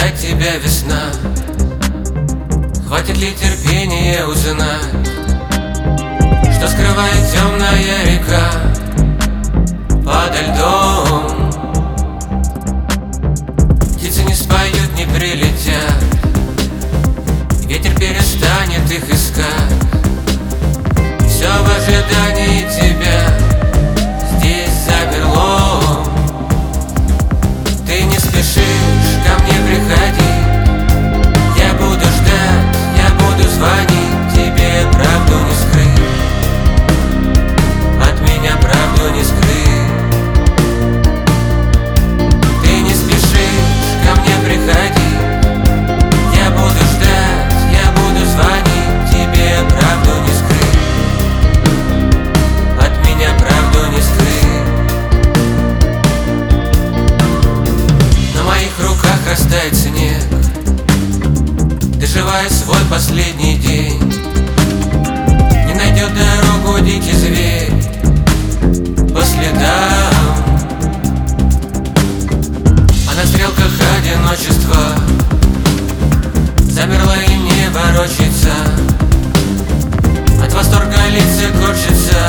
ждать тебя весна? Хватит ли терпения узнать, что скрывает темная река подо льдом? Птицы не споют, не прилетят, ветер перестанет их искать. Все в ожидании тебя здесь замерло. Ты не спешишь ко мне приходи, я буду ждать, я буду звонить, тебе правду не скрыть, от меня правду не скрыть. Ты не спешишь ко мне приходи, я буду ждать, я буду звонить, тебе правду не скрыть, от меня правду не скрыть. На моих руках растает снег, доживая свой последний день. Не найдет дорогу дикий зверь по следам, а на стрелках одиночества замерла и не ворочается. От восторга лица корчится,